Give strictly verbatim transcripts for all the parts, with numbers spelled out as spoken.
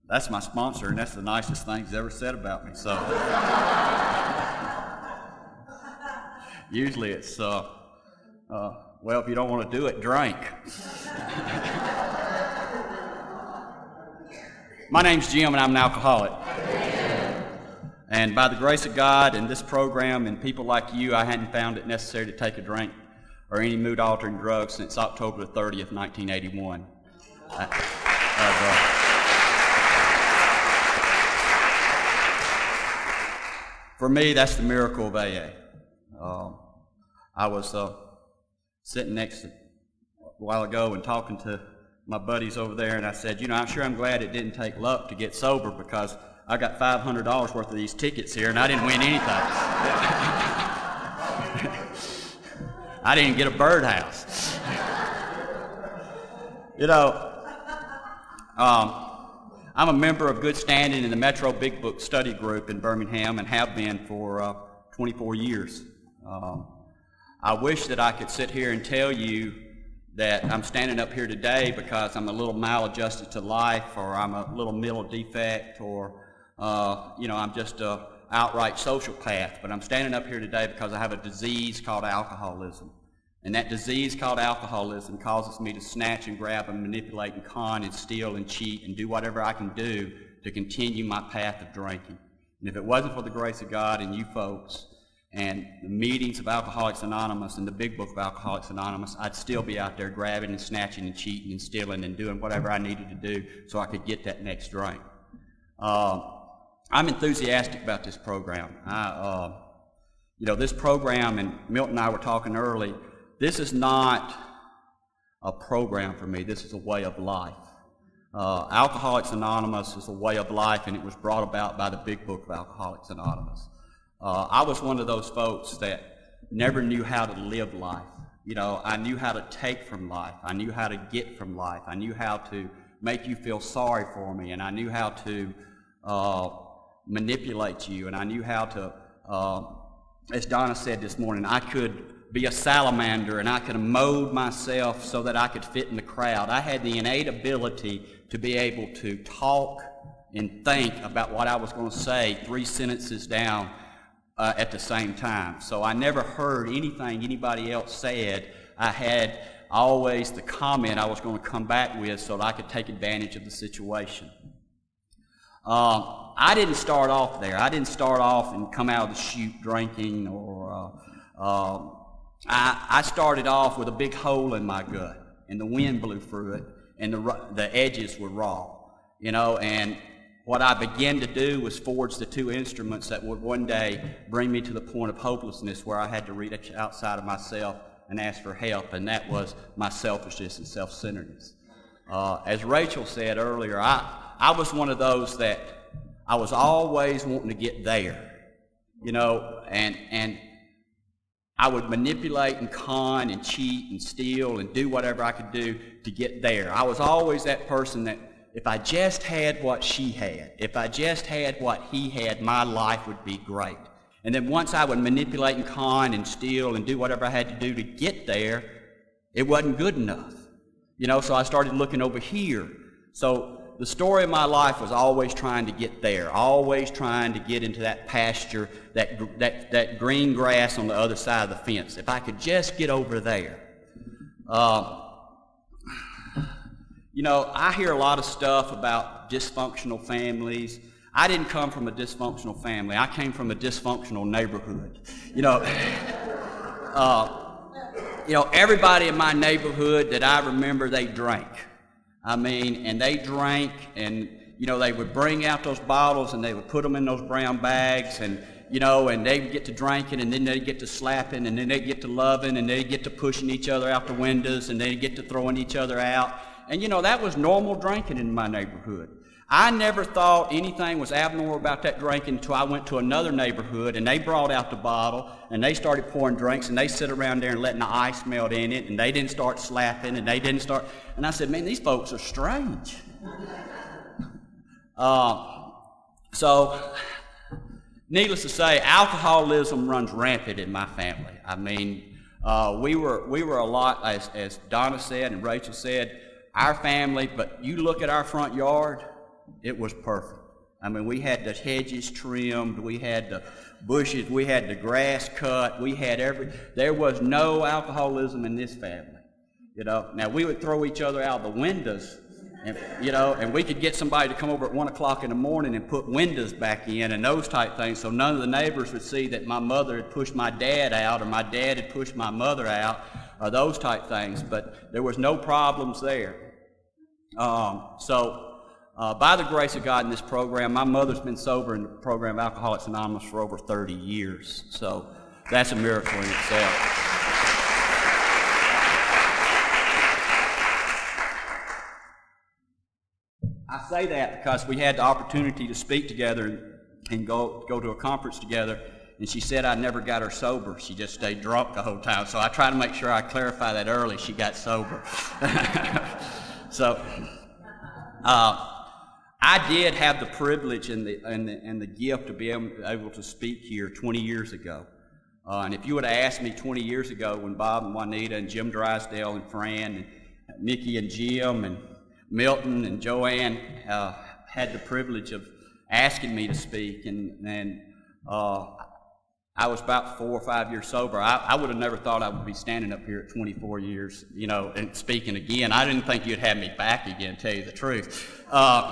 That's my sponsor, and that's the nicest thing he's ever said about me. So usually it's, uh, uh, well, if you don't want to do it, drink. My name's Jim, and I'm an alcoholic. And by the grace of God and this program and people like you, I hadn't found it necessary to take a drink or any mood-altering drugs since October the thirtieth, nineteen eighty-one. I, uh, for me, that's the miracle of A A. Uh, I was uh, sitting next to, a while ago and talking to my buddies over there, and I said, you know, I'm sure I'm glad it didn't take luck to get sober, because I got five hundred dollars worth of these tickets here, and I didn't win anything. I didn't get a birdhouse. You know, um, I'm a member of good standing in the Metro Big Book Study Group in Birmingham, and have been for uh, twenty-four years. Um, I wish that I could sit here and tell you that I'm standing up here today because I'm a little maladjusted to life, or I'm a little mental defect, or uh, you know, I'm just a outright sociopath. But I'm standing up here today because I have a disease called alcoholism. And that disease called alcoholism causes me to snatch and grab and manipulate and con and steal and cheat and do whatever I can do to continue my path of drinking. And if it wasn't for the grace of God and you folks and the meetings of Alcoholics Anonymous and the Big Book of Alcoholics Anonymous, I'd still be out there grabbing and snatching and cheating and stealing and doing whatever I needed to do so I could get that next drink. Uh, I'm enthusiastic about this program. I, uh, you know, this program, and Milton and I were talking early, this is not a program for me. This is a way of life. Uh, Alcoholics Anonymous is a way of life, and it was brought about by the Big Book of Alcoholics Anonymous. Uh, I was one of those folks that never knew how to live life. You know, I knew how to take from life. I knew how to get from life. I knew how to make you feel sorry for me, and I knew how to uh, manipulate you, and I knew how to, uh, as Donna said this morning, I could be a salamander, and I could mold myself so that I could fit in the crowd. I had the innate ability to be able to talk and think about what I was going to say three sentences down uh, at the same time. So I never heard anything anybody else said. I had always the comment I was going to come back with so that I could take advantage of the situation. Um, I didn't start off there. I didn't start off and come out of the chute drinking, or uh, uh, I, I started off with a big hole in my gut, and the wind blew through it, and the, the edges were raw, you know, and what I began to do was forge the two instruments that would one day bring me to the point of hopelessness where I had to reach outside of myself and ask for help, and that was my selfishness and self-centeredness. Uh, as Rachel said earlier, I, I was one of those that I was always wanting to get there, you know, and, and I would manipulate and con and cheat and steal and do whatever I could do to get there. I was always that person that if I just had what she had, if I just had what he had, my life would be great. And then once I would manipulate and con and steal and do whatever I had to do to get there, it wasn't good enough. You know, so I started looking over here. So the story of my life was always trying to get there, always trying to get into that pasture, that, that, that green grass on the other side of the fence. If I could just get over there. Uh, you know, I hear a lot of stuff about dysfunctional families. I didn't come from a dysfunctional family. I came from a dysfunctional neighborhood. You know, uh, you know, everybody in my neighborhood that I remember, they drank. I mean, and they drank, and, you know, they would bring out those bottles, and they would put them in those brown bags, and, you know, and they'd get to drinking, and then they'd get to slapping, and then they'd get to loving, and they'd get to pushing each other out the windows, and they'd get to throwing each other out. And, you know, that was normal drinking in my neighborhood. I never thought anything was abnormal about that drinking until I went to another neighborhood, and they brought out the bottle, and they started pouring drinks, and they sit around there and letting the ice melt in it, and they didn't start slapping, and they didn't start, and I said, man, these folks are strange. uh, so, needless to say, alcoholism runs rampant in my family. I mean, uh, we were we were a lot, as, as Donna said and Rachel said, our family, but you look at our front yard, It was perfect. I mean, we had the hedges trimmed, we had the bushes, we had the grass cut, we had every, there was no alcoholism in this family, you know. Now, we would throw each other out the windows, and, you know, and we could get somebody to come over at one o'clock in the morning and put windows back in and those type things, so none of the neighbors would see that my mother had pushed my dad out or my dad had pushed my mother out or those type things, but there was no problems there. Um, so, Uh, by the grace of God in this program, my mother's been sober in the program Alcoholics Anonymous for over thirty years. So that's a miracle in itself. I say that because we had the opportunity to speak together and, and go, go to a conference together, and she said I never got her sober. She just stayed drunk the whole time. So I try to make sure I clarify that early. She got sober. so... Uh, I did have the privilege and the, and the, and the gift to be able, able to speak here twenty years ago. Uh, and if you would have asked me twenty years ago when Bob and Juanita and Jim Drysdale and Fran and Mickey and Jim and Milton and Joanne uh, had the privilege of asking me to speak, and, and uh, I was about four or five years sober, I, I would have never thought I would be standing up here at twenty-four years, you know, and speaking again. I didn't think you'd have me back again, to tell you the truth. Uh,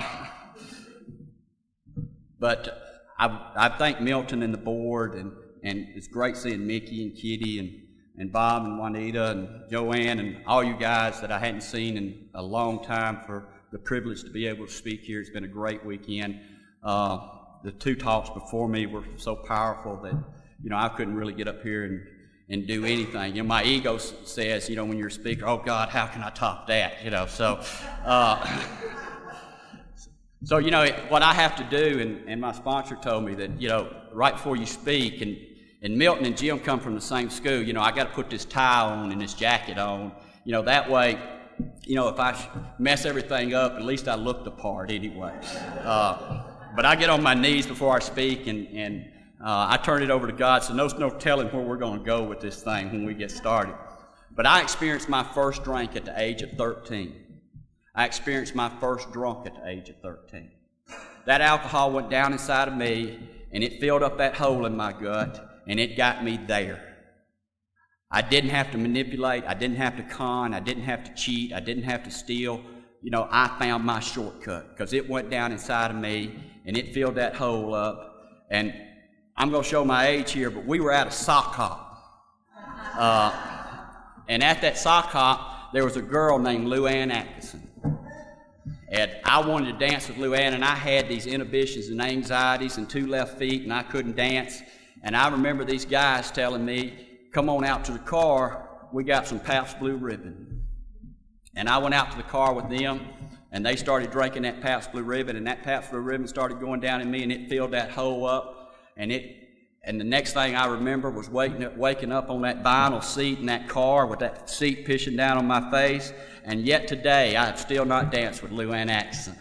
But I, I thank Milton and the board, and, and it's great seeing Mickey and Kitty and, and Bob and Juanita and Joanne and all you guys that I hadn't seen in a long time for the privilege to be able to speak here. It's been a great weekend. Uh, the two talks before me were so powerful that, you know, I couldn't really get up here and, and do anything. You know, my ego says, you know, when you're a speaker, oh God, how can I top that? You know, so... Uh, So, you know, what I have to do, and, and my sponsor told me that, you know, right before you speak, and, and Milton and Jim come from the same school, you know, I got to put this tie on and this jacket on. You know, that way, you know, if I mess everything up, at least I look the part anyway. Uh, but I get on my knees before I speak, and, and uh, I turn it over to God, so there's no telling where we're going to go with this thing when we get started. But I experienced my first drink at the age of thirteen. I experienced my first drunk at the age of thirteen. That alcohol went down inside of me, and it filled up that hole in my gut, and it got me there. I didn't have to manipulate. I didn't have to con. I didn't have to cheat. I didn't have to steal. You know, I found my shortcut because it went down inside of me, and it filled that hole up. And I'm going to show my age here, but we were at a sock hop. Uh, and at that sock hop, there was a girl named Lou Ann Atkinson. And I wanted to dance with Lou Ann, and I had these inhibitions and anxieties and two left feet, and I couldn't dance. And I remember these guys telling me, come on out to the car, we got some Pabst Blue Ribbon. And I went out to the car with them, and they started drinking that Pabst Blue Ribbon, and that Pabst Blue Ribbon started going down in me, and it filled that hole up. And it, and the next thing I remember was waking up, waking up on that vinyl seat in that car with that seat pushing down on my face. And yet today, I have still not danced with Lou Ann Atkinson.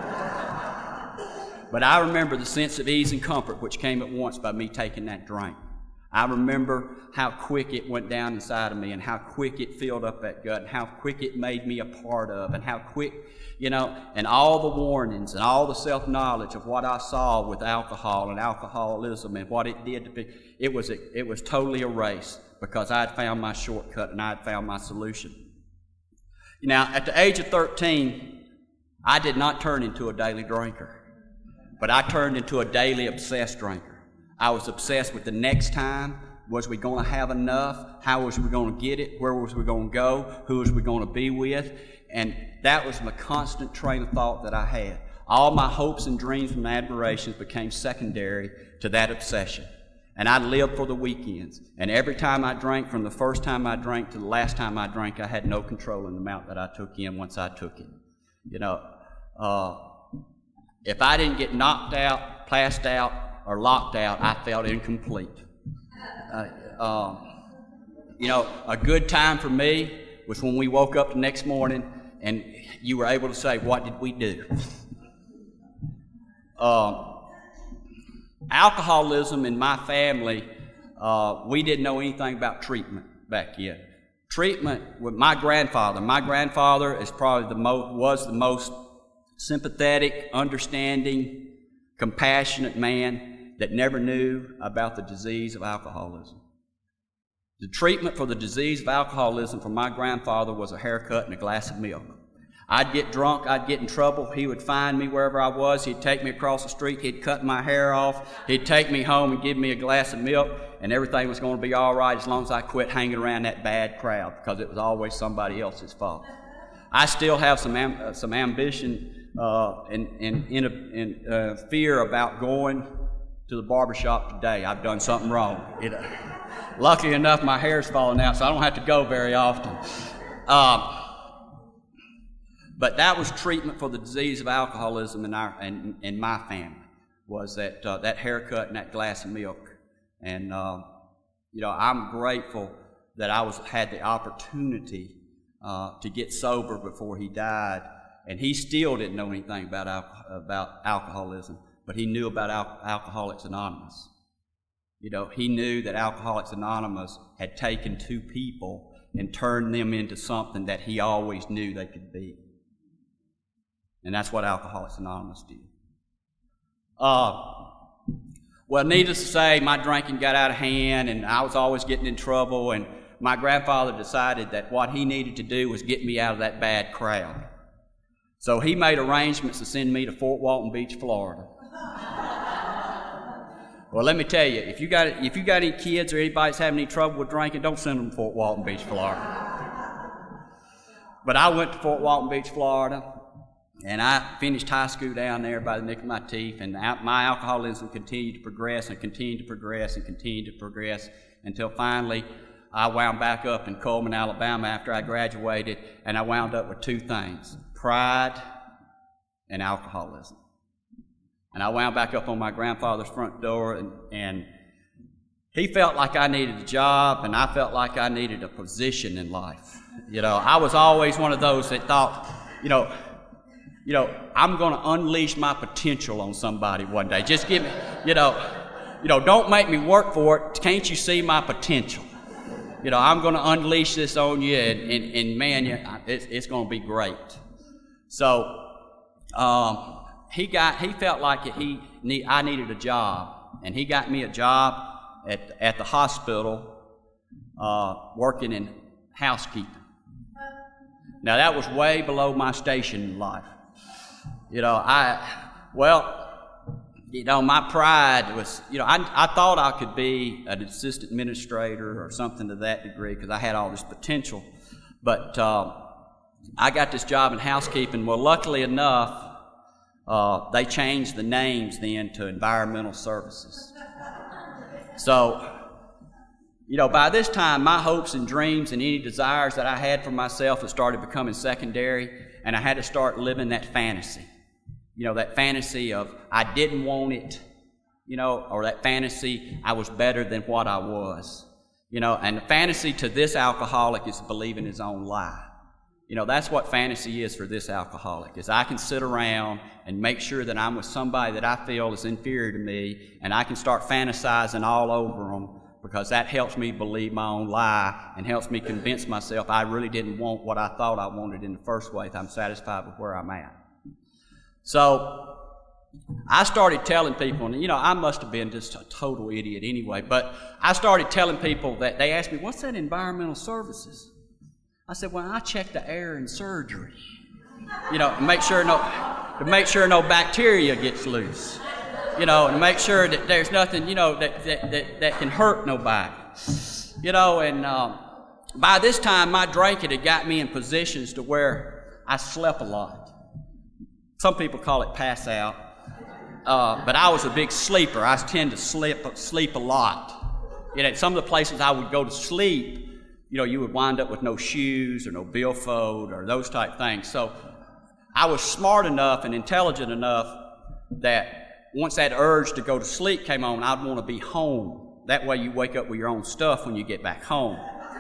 But I remember the sense of ease and comfort which came at once by me taking that drink. I remember how quick it went down inside of me, and how quick it filled up that gut, and how quick it made me a part of, and how quick, you know, and all the warnings and all the self-knowledge of what I saw with alcohol and alcoholism and what it did to me, it was, it was totally erased because I had found my shortcut and I had found my solution. Now, at the age of thirteen, I did not turn into a daily drinker, but I turned into a daily obsessed drinker. I was obsessed with the next time. Was we going to have enough? How was we going to get it? Where was we going to go? Who was we going to be with? And that was my constant train of thought that I had. All my hopes and dreams and admirations became secondary to that obsession. And I lived for the weekends. And every time I drank, from the first time I drank to the last time I drank, I had no control in the amount that I took in once I took it. You know, uh, if I didn't get knocked out, passed out, or locked out, I felt incomplete. Uh, um, you know, a good time for me was when we woke up the next morning and you were able to say, what did we do? Uh, alcoholism in my family, uh, we didn't know anything about treatment back then. Treatment with my grandfather. My grandfather is probably the most, was the most sympathetic, understanding, compassionate man that never knew about the disease of alcoholism. The treatment for the disease of alcoholism for my grandfather was a haircut and a glass of milk. I'd get drunk, I'd get in trouble, he would find me wherever I was, he'd take me across the street, he'd cut my hair off, he'd take me home and give me a glass of milk, and everything was going to be all right as long as I quit hanging around that bad crowd, because it was always somebody else's fault. I still have some am- uh, some ambition uh, and, and, and, and uh, fear about going to the barbershop today. I've done something wrong. It, uh, lucky enough, my hair's falling out, so I don't have to go very often. Um, But that was treatment for the disease of alcoholism in our in, in my family, was that uh, that haircut and that glass of milk. And uh, you know, I'm grateful that I was had the opportunity uh, to get sober before he died. And he still didn't know anything about al- about alcoholism, but he knew about Al- Alcoholics Anonymous. You know, he knew that Alcoholics Anonymous had taken two people and turned them into something that he always knew they could be. And that's what Alcoholics Anonymous did. Uh, well, needless to say, my drinking got out of hand, and I was always getting in trouble, and my grandfather decided that what he needed to do was get me out of that bad crowd. So he made arrangements to send me to Fort Walton Beach, Florida. Well, let me tell you, if you got if you got any kids or anybody's having any trouble with drinking, don't send them to Fort Walton Beach, Florida. But I went to Fort Walton Beach, Florida, and I finished high school down there by the nick of my teeth, and my alcoholism continued to progress and continued to progress and continued to progress until finally I wound back up in Coleman, Alabama after I graduated, and I wound up with two things: pride and alcoholism. And I wound back up on my grandfather's front door, and, and he felt like I needed a job, and I felt like I needed a position in life. You know, I was always one of those that thought, you know, You know, I'm going to unleash my potential on somebody one day. Just give me, you know, you know, don't make me work for it. Can't you see my potential? You know, I'm going to unleash this on you, and, and, and man, it's, it's going to be great. So um, he got, he felt like it, he need, I needed a job, and he got me a job at at the hospital, uh, working in housekeeping. Now that was way below my station in life. You know, I, well, you know, my pride was, you know, I, I thought I could be an assistant administrator or something to that degree because I had all this potential. But uh, I got this job in housekeeping. Well, luckily enough, uh, they changed the names then to environmental services. So, you know, by this time, my hopes and dreams and any desires that I had for myself had started becoming secondary, and I had to start living that fantasy. You know, that fantasy of I didn't want it, you know, or that fantasy I was better than what I was. You know, and the fantasy to this alcoholic is believing his own lie. You know, that's what fantasy is for this alcoholic, is I can sit around and make sure that I'm with somebody that I feel is inferior to me, and I can start fantasizing all over them, because that helps me believe my own lie and helps me convince myself I really didn't want what I thought I wanted in the first place. I'm satisfied with where I'm at. So I started telling people, and you know, I must have been just a total idiot anyway, but I started telling people that they asked me, what's that environmental services? I said, well, I check the air in surgery, you know, to make sure no, to make sure no bacteria gets loose. You know, and make sure that there's nothing, you know, that that, that, that can hurt nobody. You know, and um, by this time, my drinking had got me in positions to where I slept a lot. Some people call it pass out, uh, but I was a big sleeper. I tend to sleep sleep a lot. You know, at some of the places I would go to sleep, you know, you would wind up with no shoes or no billfold or those type things. So I was smart enough and intelligent enough that once that urge to go to sleep came on, I'd want to be home. That way you wake up with your own stuff when you get back home.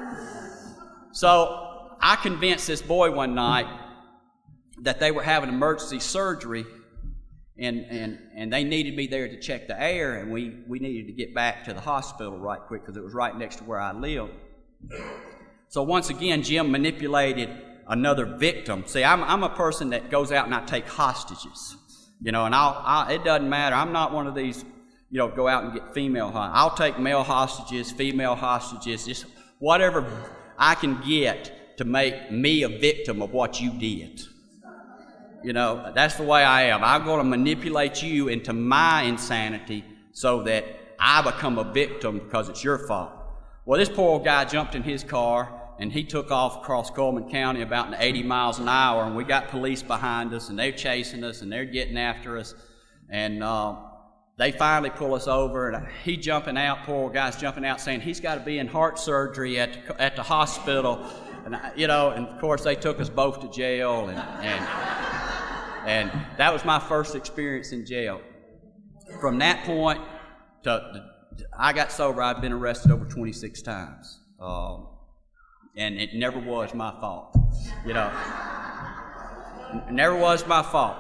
So I convinced this boy one night that they were having emergency surgery, and, and, and they needed me there to check the air, and we, we needed to get back to the hospital right quick because it was right next to where I lived. So once again, Jim manipulated another victim. See, I'm, I'm a person that goes out and I take hostages, you know, and I'll, I'll, it doesn't matter. I'm not one of these, you know, go out and get female hostages. I'll take male hostages, female hostages, just whatever I can get to make me a victim of what you did. You know, that's the way I am. I'm going to manipulate you into my insanity so that I become a victim because it's your fault. Well, this poor old guy jumped in his car and he took off across Coleman County about eighty miles an hour, and we got police behind us and they're chasing us and they're getting after us, and uh, they finally pull us over, and he jumping out, poor old guy's jumping out saying he's got to be in heart surgery at the, at the hospital, and I, you know, and of course they took us both to jail, and and and that was my first experience in jail. From that point to, I got sober, I've been arrested over twenty-six times. Um, and it never was my fault, you know. It never was my fault.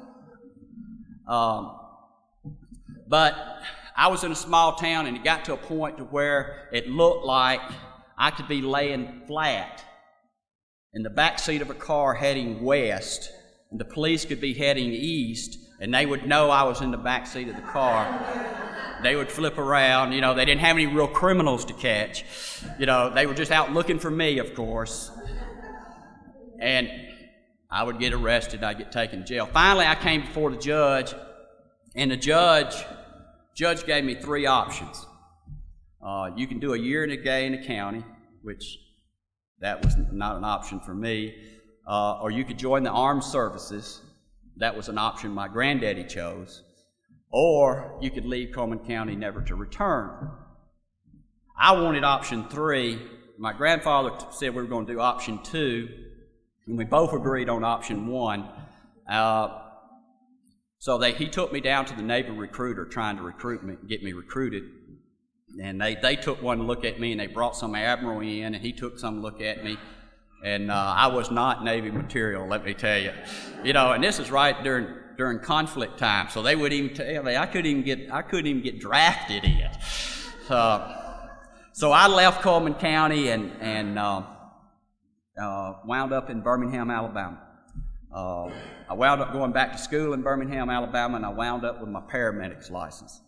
Um, but I was in a small town, and it got to a point to where it looked like I could be laying flat in the back seat of a car heading west, and the police could be heading east, and they would know I was in the back seat of the car. They would flip around, you know, they didn't have any real criminals to catch. You know, they were just out looking for me, of course. And I would get arrested, I'd get taken to jail. Finally, I came before the judge, and the judge, judge gave me three options. Uh, you can do a year and a day in the county, which that was not an option for me. Uh, or you could join the armed services. That was an option my granddaddy chose. Or you could leave Coleman County never to return. I wanted option three. My grandfather said we were going to do option two, and we both agreed on option one. Uh, so they, he took me down to the Navy recruiter trying to recruit me, get me recruited. And they, they took one look at me, and they brought some admiral in, and he took some look at me. And uh, I was not Navy material, let me tell you. You know, and this is right during during conflict time, so they would even tell me I couldn't even get I couldn't even get drafted in. Uh, so I left Coleman County and and uh, uh, wound up in Birmingham, Alabama. Uh, I wound up going back to school in Birmingham, Alabama, and I wound up with my paramedic's license.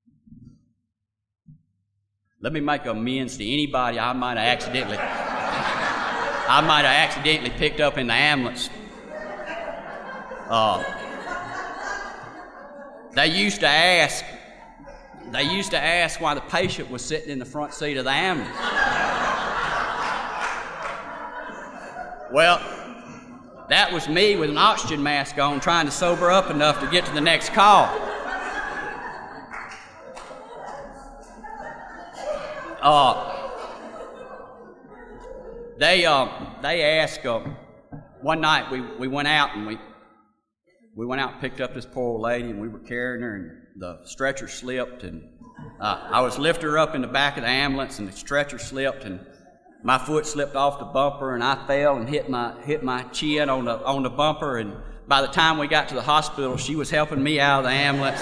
Let me make amends to anybody I might have accidentally I might have accidentally picked up in the ambulance. Uh, they used to ask, they used to ask why the patient was sitting in the front seat of the ambulance. Well, that was me with an oxygen mask on, trying to sober up enough to get to the next call. Uh, They uh, they asked, uh, one night we, we went out and we we went out and picked up this poor old lady, and we were carrying her, and the stretcher slipped, and uh, I was lifting her up in the back of the ambulance, and the stretcher slipped, and my foot slipped off the bumper, and I fell and hit my hit my chin on the on the bumper, and by the time we got to the hospital, she was helping me out of the ambulance,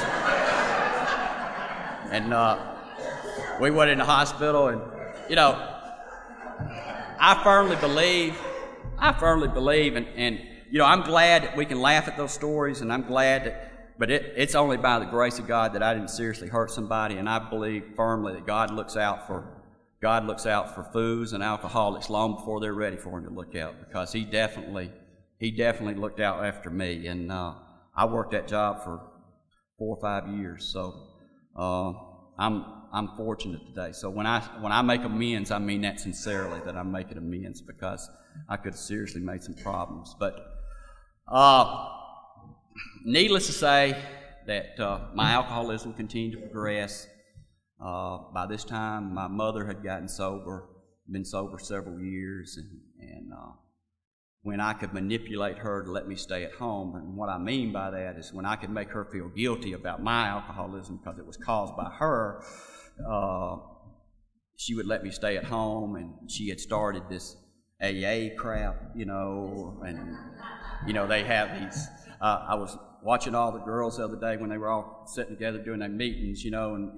and uh, we went in the hospital, and you know. I firmly believe, I firmly believe, and, and you know, I'm glad that we can laugh at those stories, and I'm glad that, but it, it's only by the grace of God that I didn't seriously hurt somebody, and I believe firmly that God looks out for, God looks out for fools and alcoholics long before they're ready for Him to look out, because He definitely, He definitely looked out after me, and uh, I worked that job for four or five years, so uh, I'm. I'm fortunate today. So when I when I make amends, I mean that sincerely, that I'm making amends, because I could have seriously made some problems. But uh, needless to say that uh, my alcoholism continued to progress. Uh, by this time, my mother had gotten sober, been sober several years, and, and uh, when I could manipulate her to let me stay at home, and what I mean by that is when I could make her feel guilty about my alcoholism because it was caused by her, Uh, she would let me stay at home, and she had started this A A crap, you know, and, you know, they have these, uh, I was watching all the girls the other day when they were all sitting together doing their meetings, you know, and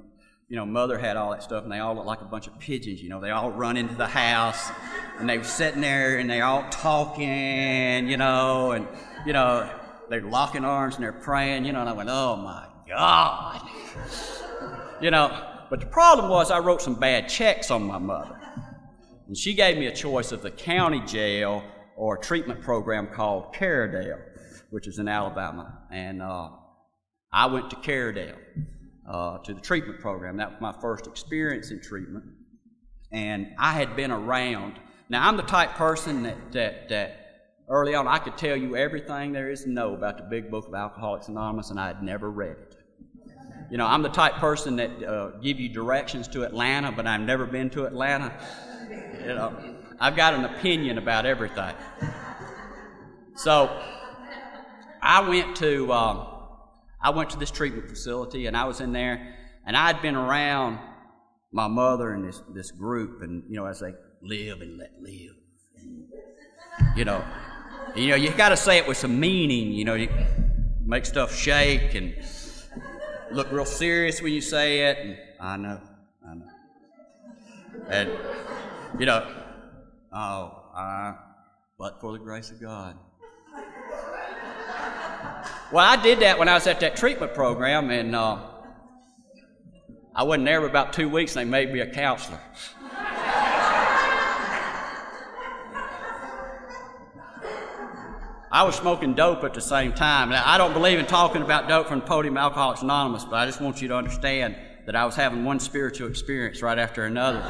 you know, Mother had all that stuff, and they all looked like a bunch of pigeons, you know. They all run into the house, and they were sitting there, and they all talking, you know, and, you know, they're locking arms, and they're praying, you know, and I went, oh, my God. You know, but the problem was I wrote some bad checks on my mother. And she gave me a choice of the county jail or a treatment program called Caredale, which is in Alabama. And uh, I went to Caredale, uh, to the treatment program. That was my first experience in treatment. And I had been around. Now, I'm the type person that, that, that early on I could tell you everything there is to know about the Big Book of Alcoholics Anonymous, and I had never read it. You know, I'm the type person that uh, give you directions to Atlanta, but I've never been to Atlanta. You know, I've got an opinion about everything. So I went to um, I went to this treatment facility, and I was in there, and I'd been around my mother and this this group, and you know, as they live and let live, and, you know, you know, you got to say it with some meaning. You know, you make stuff shake and look real serious when you say it, and I know, I know. And, you know, oh, uh, but for the grace of God. Well, I did that when I was at that treatment program, and uh, I wasn't there for about two weeks, and they made me a counselor. I was smoking dope at the same time. Now, I don't believe in talking about dope from the podium of Alcoholics Anonymous, but I just want you to understand that I was having one spiritual experience right after another.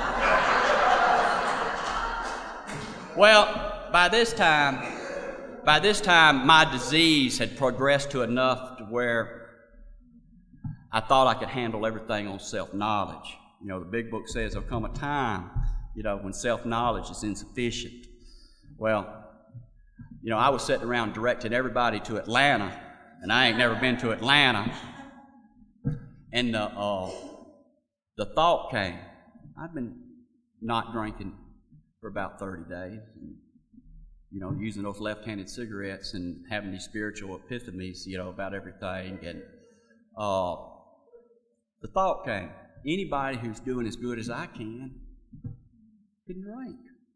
Well, by this time, by this time, my disease had progressed to enough to where I thought I could handle everything on self-knowledge. You know, the Big Book says there'll come a time, you know, when self-knowledge is insufficient. Well, you know, I was sitting around directing everybody to Atlanta, and I ain't never been to Atlanta. And the uh, the thought came, I've been not drinking for about thirty days, and, you know, using those left-handed cigarettes and having these spiritual epiphanies, you know, about everything. And uh, the thought came, anybody who's doing as good as I can can drink.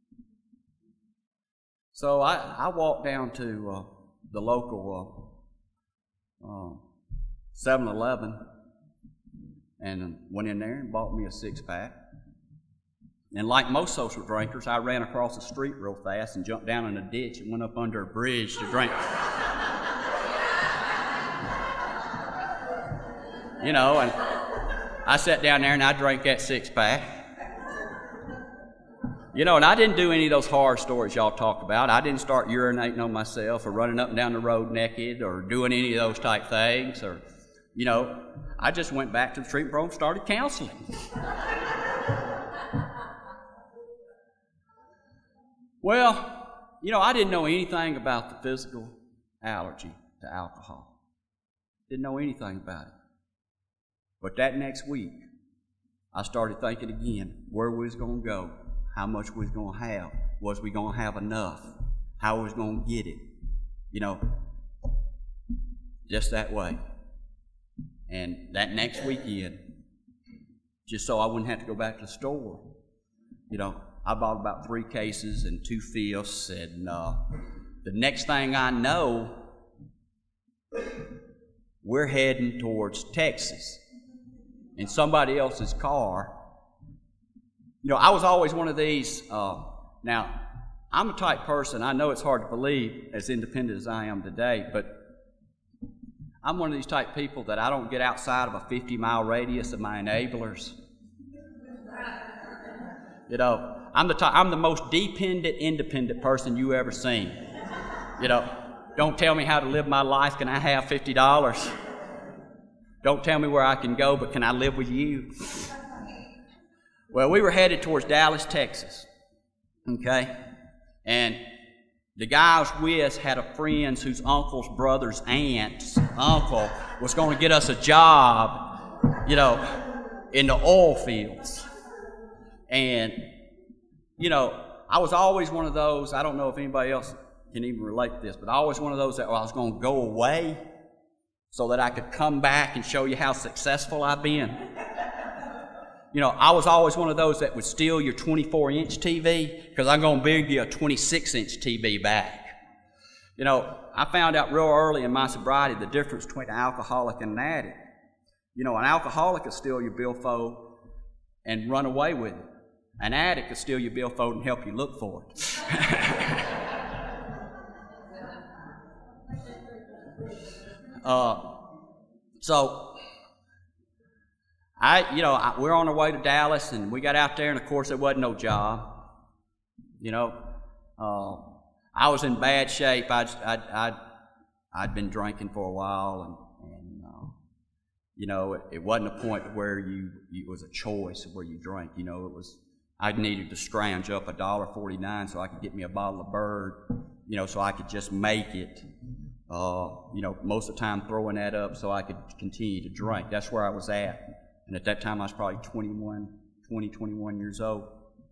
So I, I walked down to uh, the local uh, uh, seven eleven and went in there and bought me a six-pack. And like most social drinkers, I ran across the street real fast and jumped down in a ditch and went up under a bridge to drink. You know, and I sat down there and I drank that six-pack. You know, and I didn't do any of those horror stories y'all talk about. I didn't start urinating on myself or running up and down the road naked or doing any of those type things. Or, you know, I just went back to the treatment program and started counseling. Well, you know, I didn't know anything about the physical allergy to alcohol. Didn't know anything about it. But that next week, I started thinking again where we was going to go. How much we was going to have. Was we going to have enough? How we was going to get it? You know, just that way. And that next weekend, just so I wouldn't have to go back to the store, you know, I bought about three cases and two fifths, and uh, the next thing I know, we're heading towards Texas in somebody else's car. You know, I was always one of these, uh, now, I'm a type person, I know it's hard to believe, as independent as I am today, but I'm one of these type people that I don't get outside of a fifty-mile radius of my enablers. You know, I'm the type, I'm the most dependent, independent person you ever seen. You know, don't tell me how to live my life, can I have fifty dollars? Don't tell me where I can go, but can I live with you? Well, we were headed towards Dallas, Texas, okay? And the guy I was with had a friend whose uncle's brother's aunt's uncle was going to get us a job, you know, in the oil fields. And, you know, I was always one of those, I don't know if anybody else can even relate to this, but I was one of those that well, I was going to go away so that I could come back and show you how successful I've been. you know, I was always one of those that would steal your twenty-four inch T V because I'm going to bring you a twenty-six inch T V back. You know, I found out real early in my sobriety the difference between an alcoholic and an addict. You know, an alcoholic will steal your billfold and run away with it. An addict will steal your billfold and help you look for it. uh, so, I, you know, I, we're on our way to Dallas, and we got out there, and of course there wasn't no job. You know, uh, I was in bad shape. I'd, I'd, I'd, I'd been drinking for a while, and, and uh, you know, it, it wasn't a point where you, you it was a choice of where you drank. You know, it was I needed to scrounge up a dollar forty-nine so I could get me a bottle of Bird. You know, so I could just make it. Uh, you know, most of the time throwing that up so I could continue to drink. That's where I was at. And at that time I was probably twenty-one, twenty, twenty-one years old.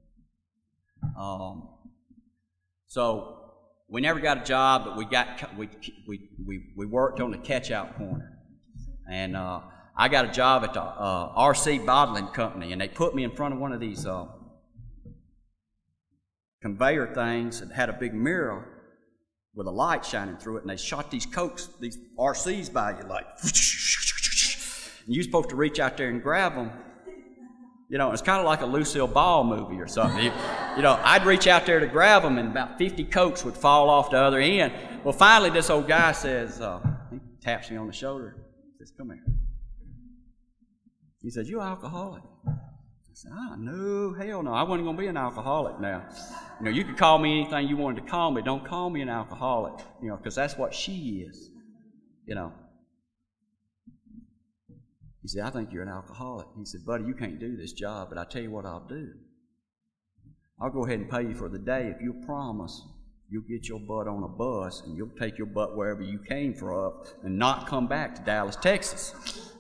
Um, so we never got a job, but we got we we we, we worked on the catch-out corner, and uh, I got a job at the uh, R C Bottling Company, and they put me in front of one of these uh, conveyor things that had a big mirror with a light shining through it, and they shot these Cokes, these R Cs by you like, and you're supposed to reach out there and grab them. You know, it's kind of like a Lucille Ball movie or something. You, you know, I'd reach out there to grab them, and about fifty Cokes would fall off the other end. Well, finally, this old guy says, uh, he taps me on the shoulder, says, "Come here." He says, "You alcoholic?" I said, "Ah, no, hell no. I wasn't going to be an alcoholic now. You know, you could call me anything you wanted to call me. Don't call me an alcoholic, you know, because that's what she is, you know." He said, "I think you're an alcoholic." He said, "Buddy, you can't do this job, but I'll tell you what I'll do. I'll go ahead and pay you for the day if you'll promise you'll get your butt on a bus and you'll take your butt wherever you came from and not come back to Dallas, Texas."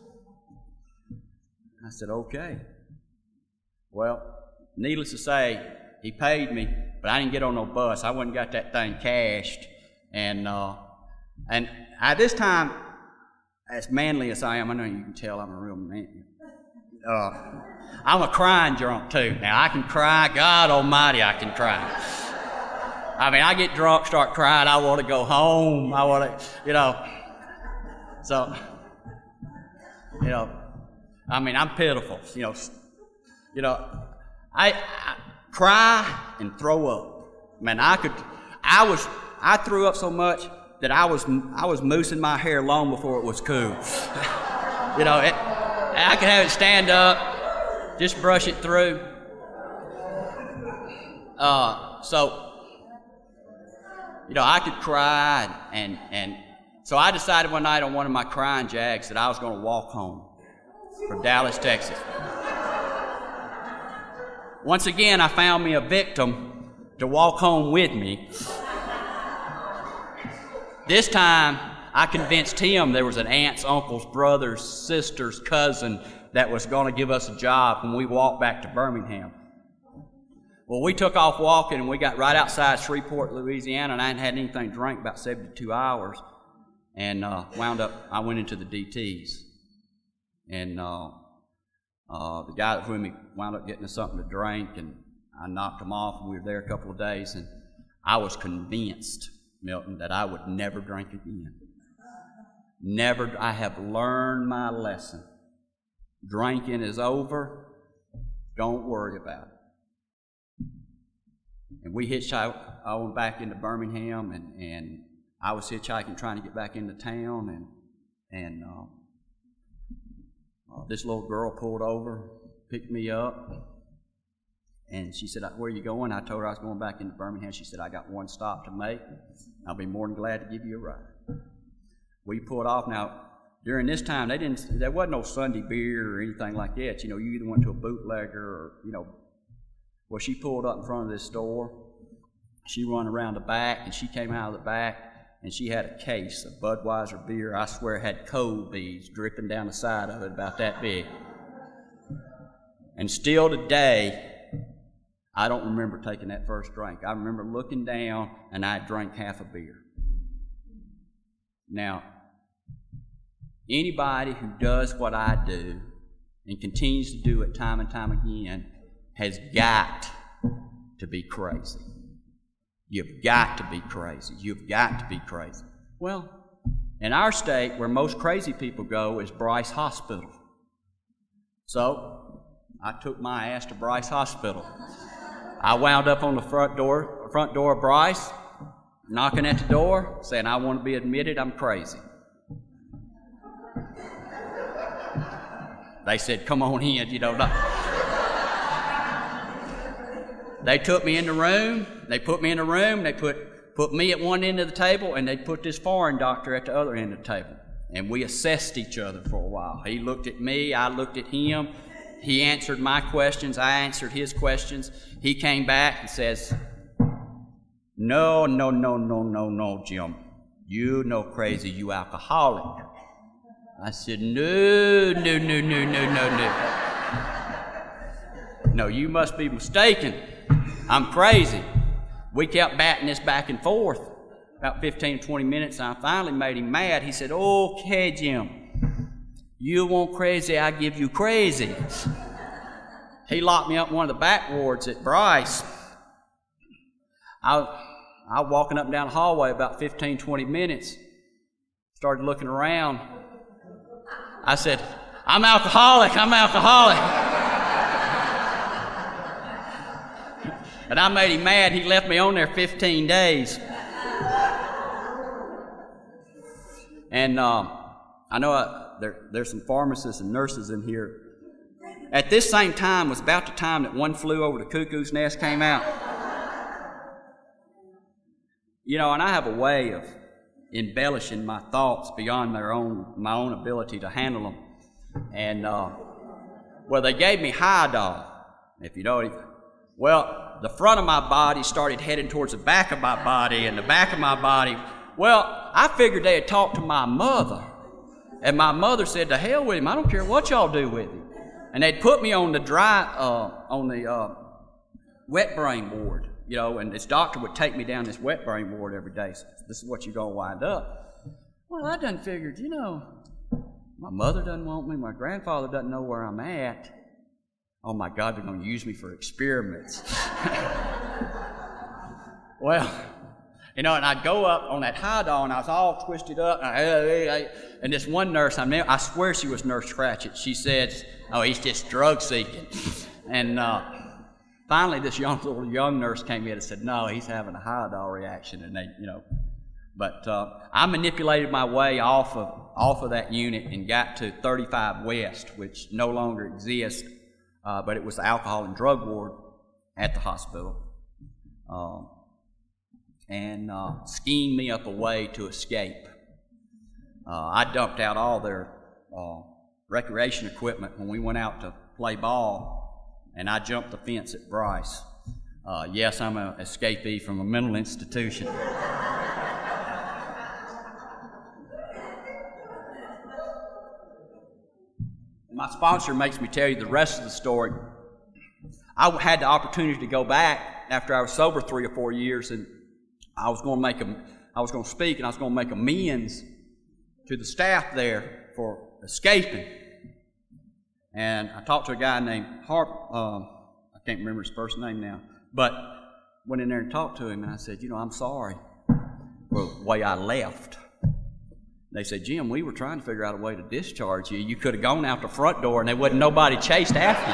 I said, "Okay." Well, needless to say, he paid me, but I didn't get on no bus. I went and got that thing cashed. And, uh, and at this time, as manly as I am, I know you can tell I'm a real man. Uh, I'm a crying drunk too. Now I can cry. God Almighty, I can cry. I mean, I get drunk, start crying. I want to go home. I want to, you know. So, you know, I mean, I'm pitiful. You know, you know, I, I cry and throw up. Man, I could. I was. I threw up so much that I was I was moosing my hair long before it was cool. You know, it, I could have it stand up, just brush it through. Uh, so, you know, I could cry, and, and, and so I decided one night on one of my crying jags that I was going to walk home from Dallas, Texas. Once again, I found me a victim to walk home with me. This time, I convinced him there was an aunt's, uncle's, brother's, sister's, cousin that was going to give us a job when we walked back to Birmingham. Well, we took off walking, and we got right outside Shreveport, Louisiana, and I hadn't had anything to drink about seventy-two hours, and uh, wound up, I went into the D Ts. And uh, uh, the guy that with me wound up getting us something to drink, and I knocked him off, and we were there a couple of days, and I was convinced, Milton, that I would never drink again. Never. I have learned my lesson. Drinking is over. Don't worry about it. And we hitchhiked. I went back into Birmingham, and, and I was hitchhiking, trying to get back into town, and and uh, uh, this little girl pulled over, picked me up, and she said, "Where are you going?" I told her I was going back into Birmingham. She said, "I got one stop to make. I'll be more than glad to give you a ride." We pulled off. Now, during this time, they didn't. There wasn't no Sunday beer or anything like that. You know, you either went to a bootlegger or, you know. Well, she pulled up in front of this store. She run around the back, and she came out of the back, and she had a case of Budweiser beer. I swear it had coal beads dripping down the side of it about that big. And still today, I don't remember taking that first drink. I remember looking down, and I drank half a beer. Now, anybody who does what I do and continues to do it time and time again, has got to be crazy. You've got to be crazy. You've got to be crazy. Well, in our state, where most crazy people go is Bryce Hospital. So, I took my ass to Bryce Hospital. I wound up on the front door, front door of Bryce, knocking at the door, saying, I want to be admitted, I'm crazy. They said, come on in, you know. They took me in the room, they put me in the room, they put, put me at one end of the table, and they put this foreign doctor at the other end of the table. And we assessed each other for a while. He looked at me, I looked at him. He answered my questions, I answered his questions. He came back and says, no, no, no, no, no, no, Jim. You no crazy, you alcoholic. I said, no, no, no, no, no, no, no. No, you must be mistaken. I'm crazy. We kept batting this back and forth. About fifteen, twenty minutes, and I finally made him mad. He said, okay, Jim. You want crazy, I give you crazy. He locked me up in one of the back wards at Bryce. I, I was walking up and down the hallway about fifteen, twenty minutes. Started looking around. I said, I'm alcoholic, I'm alcoholic. And I made him mad. He left me on there fifteen days. And um, I know I, there, there's some pharmacists and nurses in here. At this same time was about the time that One Flew Over the Cuckoo's Nest came out. You know, and I have a way of embellishing my thoughts beyond their own, my own ability to handle them. And, uh, well, they gave me Hydol, if you know anything. Well, the front of my body started heading towards the back of my body, and the back of my body, well, I figured they had talked to my mother. And my mother said, to hell with him, I don't care what y'all do with him. And they'd put me on the dry, uh, on the uh, wet brain ward, you know, and this doctor would take me down this wet brain ward every day. So this is what you're going to wind up. Well, I done figured, you know, my mother doesn't want me, my grandfather doesn't know where I'm at. Oh my God, they're going to use me for experiments. Well, you know, and I'd go up on that Hydol, and I was all twisted up, and, I, and this one nurse, I mean, I swear she was Nurse Cratchit. She said, oh, he's just drug seeking. And uh, finally, this young little young nurse came in and said, no, he's having a Hydol reaction, and they, you know. But uh, I manipulated my way off of off of that unit and got to thirty-five West, which no longer exists, uh, but it was the alcohol and drug ward at the hospital. Um, and uh, schemed me up a way to escape. Uh, I dumped out all their uh, recreation equipment when we went out to play ball, and I jumped the fence at Bryce. Uh, yes, I'm an escapee from a mental institution. My sponsor makes me tell you the rest of the story. I had the opportunity to go back after I was sober three or four years, and I was going to make a, I was going to speak, and I was going to make amends to the staff there for escaping. And I talked to a guy named Harp. Uh, I can't remember his first name now, but went in there and talked to him, and I said, you know, I'm sorry for the way I left. They said, Jim, we were trying to figure out a way to discharge you. You could have gone out the front door, and there wasn't nobody chased after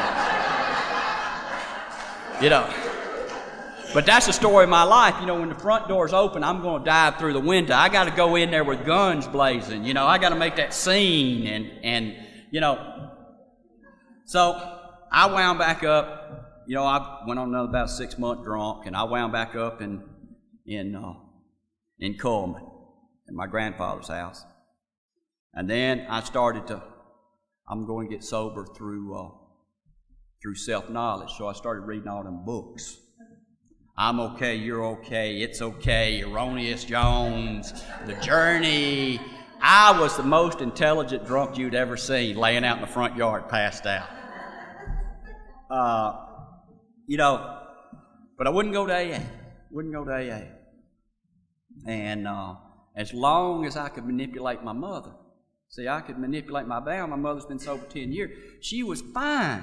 you. You know. But that's the story of my life. You know, when the front door's open, I'm going to dive through the window. I got to go in there with guns blazing. You know, I got to make that scene. And, and, you know, so I wound back up. You know, I went on another about six month drunk, and I wound back up in, in, uh, in Coleman at my grandfather's house. And then I started to, I'm going to get sober through, uh, through self-knowledge. So I started reading all them books. I'm okay, you're okay, it's okay, Erroneous Jones, The Journey. I was the most intelligent drunk you'd ever seen, laying out in the front yard, passed out. Uh, you know, but I wouldn't go to A A. Wouldn't go to A A. And uh, as long as I could manipulate my mother, See, I could manipulate my bowel. My mother's been sober ten years. She was fine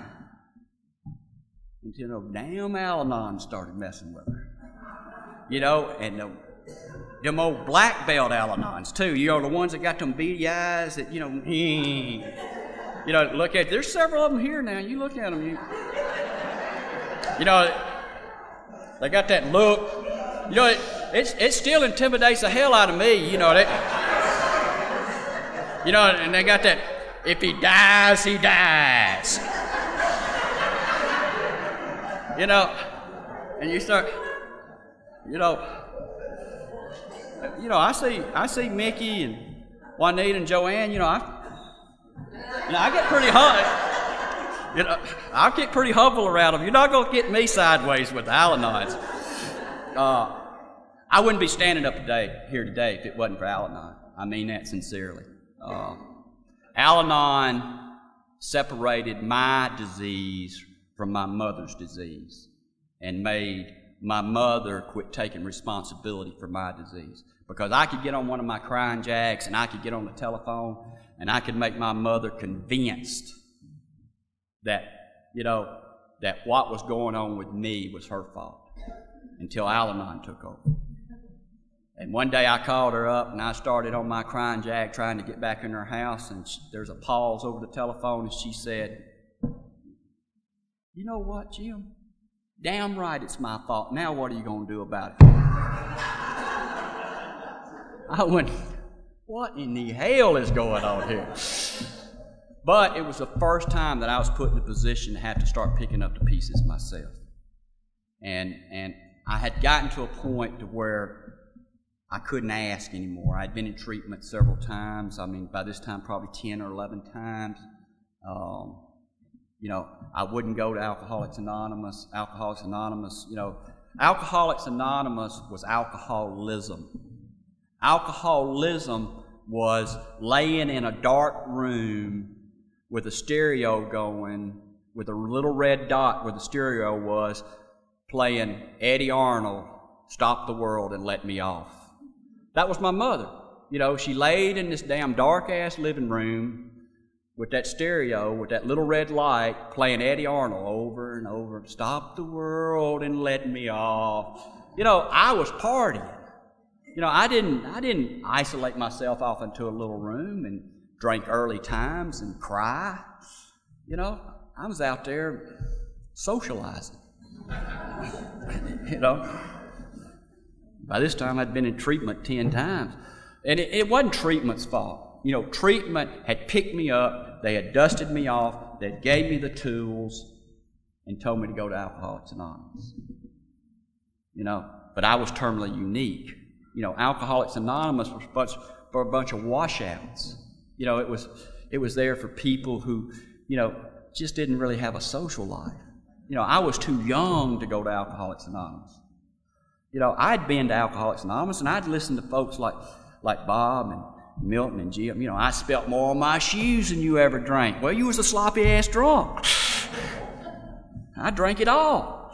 until those damn Al-Anons started messing with her. You know, and the, them old black belt Al-Anons, too. You know, the ones that got them beady eyes that, you know, you know, look at, there's several of them here now. You look at them, you, you know, they got that look. You know, it, it, it still intimidates the hell out of me, you know, that, you know, and they got that, if he dies, he dies. You know, and you start, you know, you know, I see, I see Mickey and Juanita and Joanne. You know, I, you know, I get pretty hum, you know, I get pretty humble around them. You're not gonna get me sideways with the Al-Anons. Uh, I wouldn't be standing up today, here today, if it wasn't for Al-Anon. I mean that sincerely. Uh, Al-Anon separated my disease from my mother's disease and made my mother quit taking responsibility for my disease. Because I could get on one of my crying jacks and I could get on the telephone and I could make my mother convinced that, you know, that what was going on with me was her fault until Al-Anon took over. And one day I called her up and I started on my crying jack trying to get back in her house, and she, there's a pause over the telephone, and she said, "You know what, Jim? Damn right it's my fault. Now what are you going to do about it?" I went, what in the hell is going on here? But it was the first time that I was put in a position to have to start picking up the pieces myself. And, and I had gotten to a point to where I couldn't ask anymore. I'd been in treatment several times. I mean, by this time, probably ten or eleven times. Um, You know, I wouldn't go to Alcoholics Anonymous. Alcoholics Anonymous, you know, Alcoholics Anonymous was alcoholism. Alcoholism was laying in a dark room with a stereo going, with a little red dot where the stereo was, playing Eddie Arnold, "Stop the World and Let Me Off." That was my mother. You know, she laid in this damn dark-ass living room with that stereo, with that little red light, playing Eddie Arnold over and over. "Stop the world and let me off." You know, I was partying. You know, I didn't, I didn't isolate myself off into a little room and drink early times and cry. You know, I was out there socializing. You know, by this time I'd been in treatment ten times. And it, it wasn't treatment's fault. You know, treatment had picked me up, they had dusted me off, they gave me the tools, and told me to go to Alcoholics Anonymous. You know, but I was terminally unique. You know, Alcoholics Anonymous was a bunch, for a bunch of washouts. You know, it was it was there for people who, you know, just didn't really have a social life. You know, I was too young to go to Alcoholics Anonymous. You know, I'd been to Alcoholics Anonymous, and I'd listened to folks like like Bob and Milton and Jim. You know, I spelt more on my shoes than you ever drank. Well, you was a sloppy-ass drunk. I drank it all.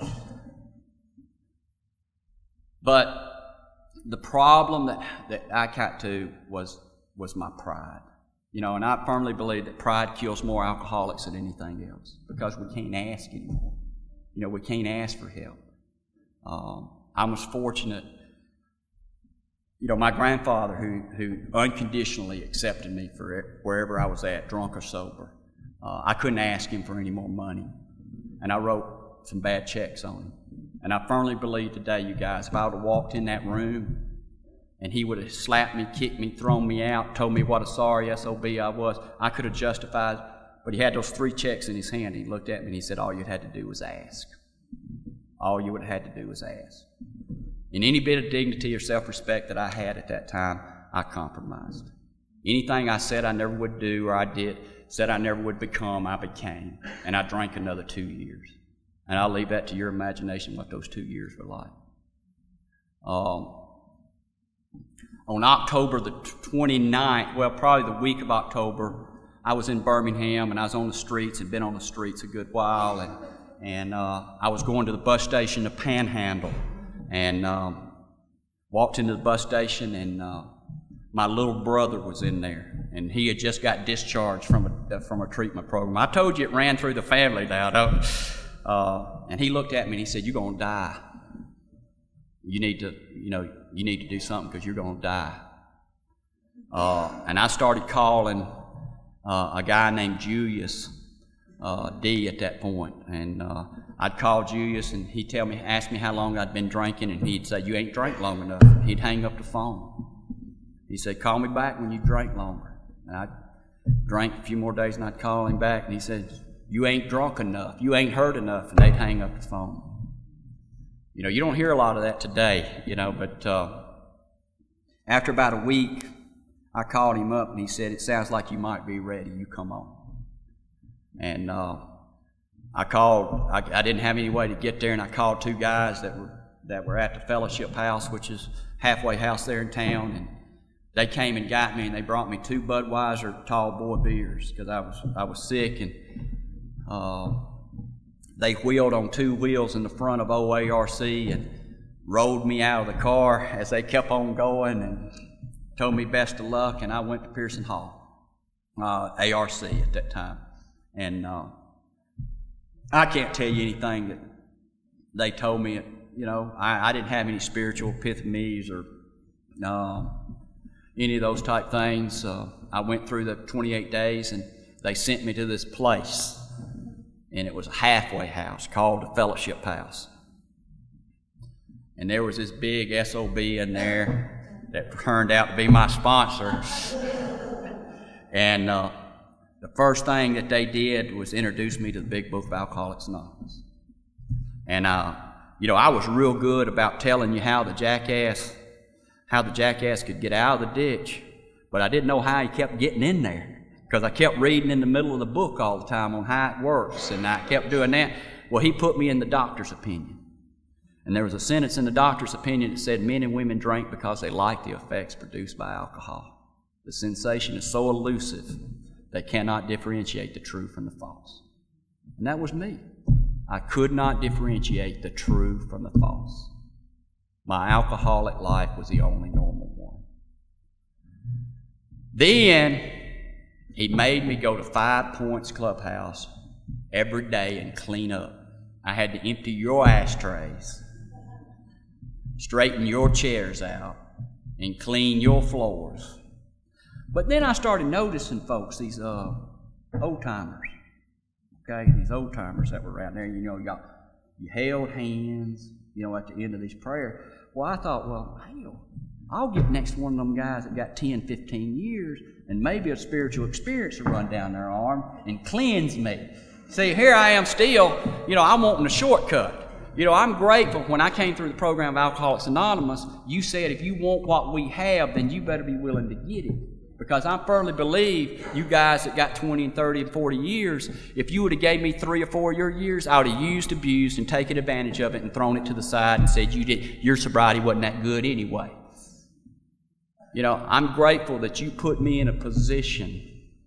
But the problem that, that I got to was, was my pride. You know, and I firmly believe that pride kills more alcoholics than anything else, because we can't ask anymore. You know, we can't ask for help. Um, I was fortunate. You know, my grandfather, who, who unconditionally accepted me for wherever I was at, drunk or sober, uh, I couldn't ask him for any more money. And I wrote some bad checks on him. And I firmly believe today, you guys, if I would have walked in that room and he would have slapped me, kicked me, thrown me out, told me what a sorry S O B I was, I could have justified. But he had those three checks in his hand. He looked at me and he said, all you had to do was ask. All you would have had to do was ask. In any bit of dignity or self-respect that I had at that time, I compromised. Anything I said I never would do or I did, said I never would become, I became. And I drank another two years. And I'll leave that to your imagination what those two years were like. Um, on October the twenty-ninth, well, probably the week of October, I was in Birmingham and I was on the streets, had been on the streets a good while, and, and uh, I was going to the bus station to Panhandle. And um, walked into the bus station, and uh, my little brother was in there, and he had just got discharged from a, from a treatment program. I told you it ran through the family now, don't uh, and he looked at me and he said, "You're going to die. You need to, you know, you need to do something because you're going to die." Uh, and I started calling uh, a guy named Julius uh, D at that point, and uh, I'd call Julius, and he'd tell me, ask me how long I'd been drinking, and he'd say, "You ain't drank long enough." He'd hang up the phone. He said, "Call me back when you drank longer." And I drank a few more days, and I'd call him back, and he said, "You ain't drunk enough. You ain't heard enough," and they'd hang up the phone. You know, you don't hear a lot of that today, you know, but uh, after about a week, I called him up, and he said, "It sounds like you might be ready. You come on." And uh, I called. I, I didn't have any way to get there, and I called two guys that were that were at the Fellowship House, which is halfway house there in town, and they came and got me, and they brought me two Budweiser tall boy beers because I was I was sick, and uh, they wheeled on two wheels in the front of O A R C and rolled me out of the car as they kept on going and told me best of luck, and I went to Pearson Hall, uh, A R C at that time, and uh, I can't tell you anything that they told me. You know, I, I didn't have any spiritual epiphanies or uh, any of those type things. Uh, I went through the twenty-eight days, and they sent me to this place, and it was a halfway house called the Fellowship House. And there was this big S O B in there that turned out to be my sponsor. And uh, the first thing that they did was introduce me to the Big Book of Alcoholics Anonymous. And, uh, you know, I was real good about telling you how the jackass, how the jackass could get out of the ditch, but I didn't know how he kept getting in there, because I kept reading in the middle of the book all the time on how it works, and I kept doing that. Well, he put me in the doctor's opinion. And there was a sentence in the doctor's opinion that said men and women drink because they like the effects produced by alcohol. The sensation is so elusive they cannot differentiate the true from the false. And that was me. I could not differentiate the true from the false. My alcoholic life was the only normal one. Then he made me go to Five Points Clubhouse every day and clean up. I had to empty your ashtrays, straighten your chairs out, and clean your floors. But then I started noticing folks, these uh, old-timers, okay, these old-timers that were around there, you know, y'all, you held hands, you know, at the end of these prayers. Well, I thought, well, hell, I'll get next to one of them guys that got ten, fifteen years, and maybe a spiritual experience will run down their arm and cleanse me. See, here I am still, you know, I'm wanting a shortcut. You know, I'm grateful when I came through the program of Alcoholics Anonymous, you said if you want what we have, then you better be willing to get it. Because I firmly believe you guys that got twenty and thirty and forty years, if you would have gave me three or four of your years, I would have used, abused, and taken advantage of it and thrown it to the side and said you did, your sobriety wasn't that good anyway. You know, I'm grateful that you put me in a position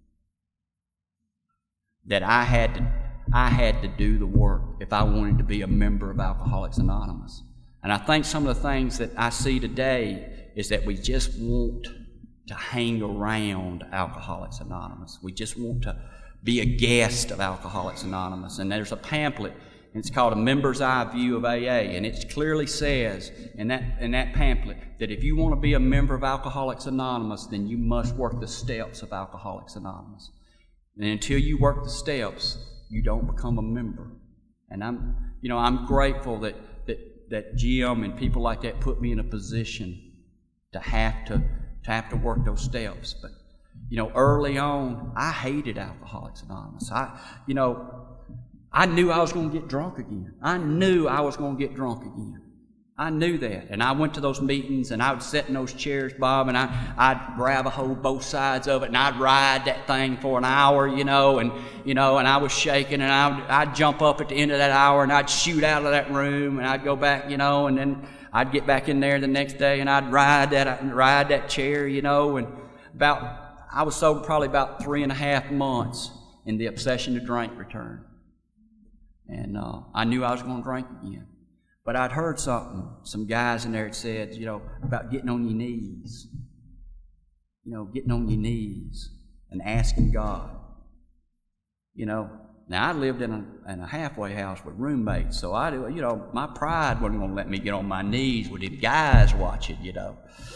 that I had to I had to do the work if I wanted to be a member of Alcoholics Anonymous. And I think some of the things that I see today is that we just want to hang around Alcoholics Anonymous. We just want to be a guest of Alcoholics Anonymous. And there's a pamphlet, and it's called A Member's Eye View of A A, and it clearly says in that, in that pamphlet that if you want to be a member of Alcoholics Anonymous, then you must work the steps of Alcoholics Anonymous. And until you work the steps, you don't become a member. And I'm, you know, I'm grateful that that that Jim and people like that put me in a position to have to to have to work those steps. But you know, early on, I hated Alcoholics Anonymous. I, you know, I knew I was going to get drunk again. I knew I was going to get drunk again. I knew that. And I went to those meetings, and I would sit in those chairs, Bob, and I, I'd grab a hold both sides of it, and I'd ride that thing for an hour, you know, and, you know, and I was shaking, and I would, I'd jump up at the end of that hour, and I'd shoot out of that room, and I'd go back, you know, and then I'd get back in there the next day, and I'd ride that, I'd ride that chair, you know, and about, I was sober probably about three and a half months, and the obsession to drink returned. And uh, I knew I was going to drink again. But I'd heard something, some guys in there had said, you know, about getting on your knees. you know, getting on your knees and asking God. You know, now I lived in a, in a halfway house with roommates, so I, you know, my pride wasn't going to let me get on my knees with them guys watching, you know.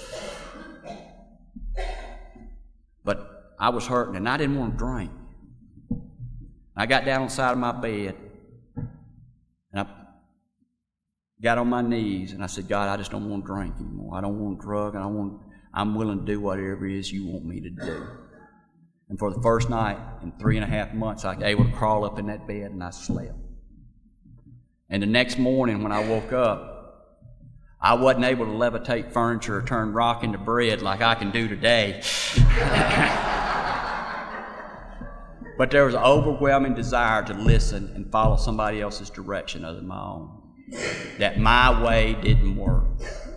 But I was hurting, and I didn't want to drink. I got down on the side of my bed, and I got on my knees, and I said, God, I just don't want to drink anymore. I don't want to drug, and I want, I'm willing to do whatever it is you want me to do. And for the first night in three and a half months, I was able to crawl up in that bed, and I slept. And the next morning when I woke up, I wasn't able to levitate furniture or turn rock into bread like I can do today. But there was an overwhelming desire to listen and follow somebody else's direction other than my own. That my way didn't work.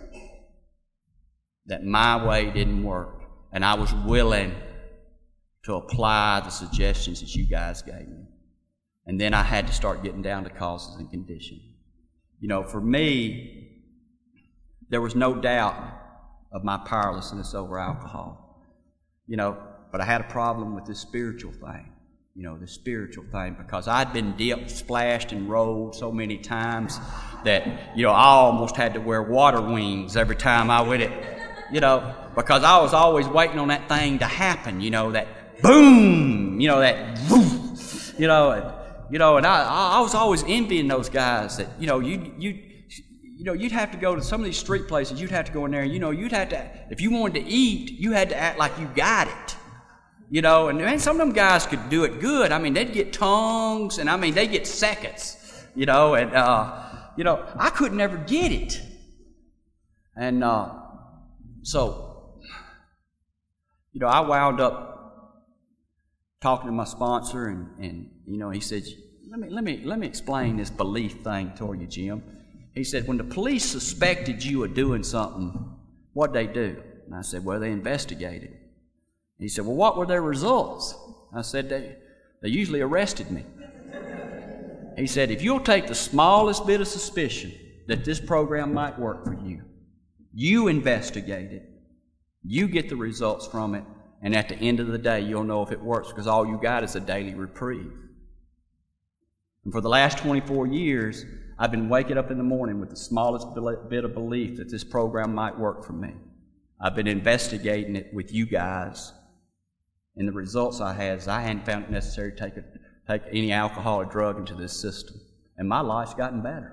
That my way didn't work. And I was willing to apply the suggestions that you guys gave me. And then I had to start getting down to causes and conditions. You know, for me, there was no doubt of my powerlessness over alcohol. You know, but I had a problem with this spiritual thing. You know, the spiritual thing, because I'd been dipped, splashed, and rolled so many times that, you know, I almost had to wear water wings every time I went it, you know, because I was always waiting on that thing to happen, you know, that boom, you know, that woof, you know, and, you know, and I, I was always envying those guys that, you know, you, you, you know, you'd have to go to some of these street places, you'd have to go in there, and, you know, you'd have to, if you wanted to eat, you had to act like you got it. You know, and man, some of them guys could do it good. I mean, they'd get tongues, and I mean, they'd get seconds, you know, and, uh, you know, I could never get it. And uh, so, you know, I wound up talking to my sponsor, and, and you know, he said, let me, let me, let me explain this belief thing to you, Jim. He said, when the police suspected you of doing something, what'd they do? And I said, well, they investigated. He said, well, what were their results? I said, they, they usually arrested me. He said, if you'll take the smallest bit of suspicion that this program might work for you, you investigate it, you get the results from it, and at the end of the day, you'll know if it works, because all you got is a daily reprieve. And for the last twenty-four years, I've been waking up in the morning with the smallest bit of belief that this program might work for me. I've been investigating it with you guys. And the results I had is I hadn't found it necessary to take, a, take any alcohol or drug into this system. And my life's gotten better.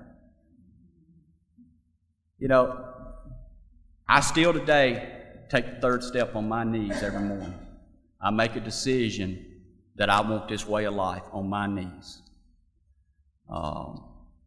You know, I still today take the third step on my knees every morning. I make a decision that I want this way of life on my knees. Um,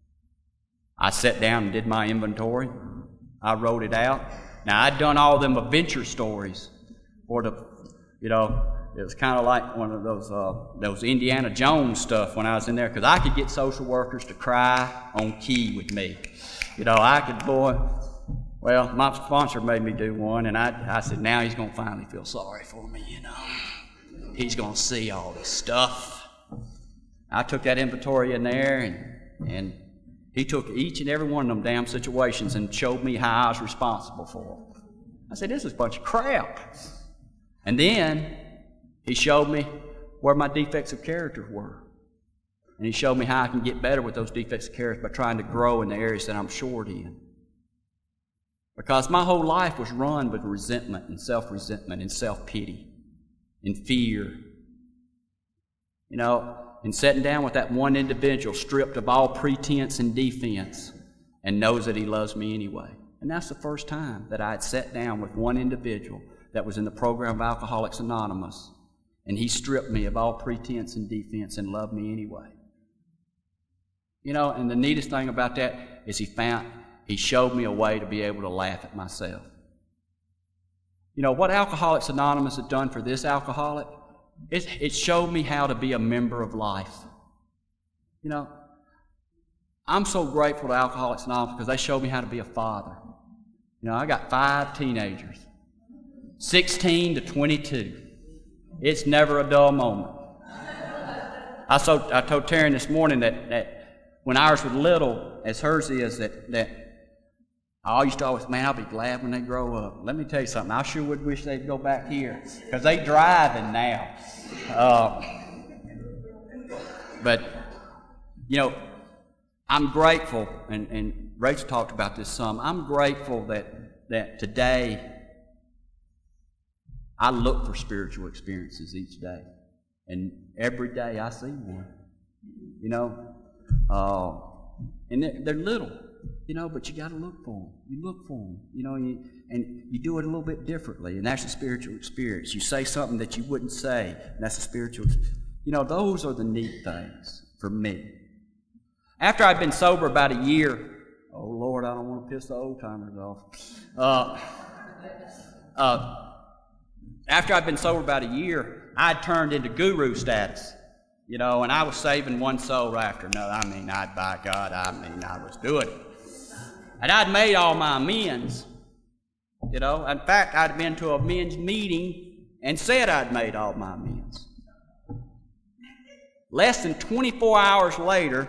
I sat down and did my inventory. I wrote it out. Now, I'd done all them adventure stories for the, you know, it was kind of like one of those uh, those Indiana Jones stuff when I was in there, because I could get social workers to cry on key with me. You know, I could, boy, well, my sponsor made me do one, and I, I said, now he's going to finally feel sorry for me, you know. He's going to see all this stuff. I took that inventory in there, and, and he took each and every one of them damn situations and showed me how I was responsible for them. I said, this is a bunch of crap. And then he showed me where my defects of character were. And he showed me how I can get better with those defects of character by trying to grow in the areas that I'm short in. Because my whole life was run with resentment and self-resentment and self-pity and fear. You know, and sitting down with that one individual stripped of all pretense and defense and knows that he loves me anyway. And that's the first time that I had sat down with one individual that was in the program of Alcoholics Anonymous, and he stripped me of all pretense and defense and loved me anyway. You know, and the neatest thing about that is he found, he showed me a way to be able to laugh at myself. You know, what Alcoholics Anonymous had done for this alcoholic, it, it showed me how to be a member of life. You know, I'm so grateful to Alcoholics Anonymous because they showed me how to be a father. You know, I got five teenagers, sixteen to twenty-two. It's never a dull moment. I, so, I told Taryn this morning that, that when ours was little, as hers is, that, that I used to always, man, I'll be glad when they grow up. Let me tell you something. I sure would wish they'd go back here because they driving now. Uh, but, you know, I'm grateful, and, and Rachel talked about this some. I'm grateful that, that today I look for spiritual experiences each day. And every day I see one. You know, uh, and they're, they're little. You know, but you got to look for them. You look for them, you know, and you, and you do it a little bit differently, and that's a spiritual experience. You say something that you wouldn't say, and that's a spiritual experience. You know, those are the neat things for me. After I'd been sober about a year, oh, Lord, I don't want to piss the old-timers off. Uh, uh, after I'd been sober about a year, I'd turned into guru status. You know, and I was saving one soul after another. I mean, I'd, by God, I mean, I was doing it. And I'd made all my amends, you know. In fact, I'd been to a men's meeting and said I'd made all my amends. Less than twenty-four hours later,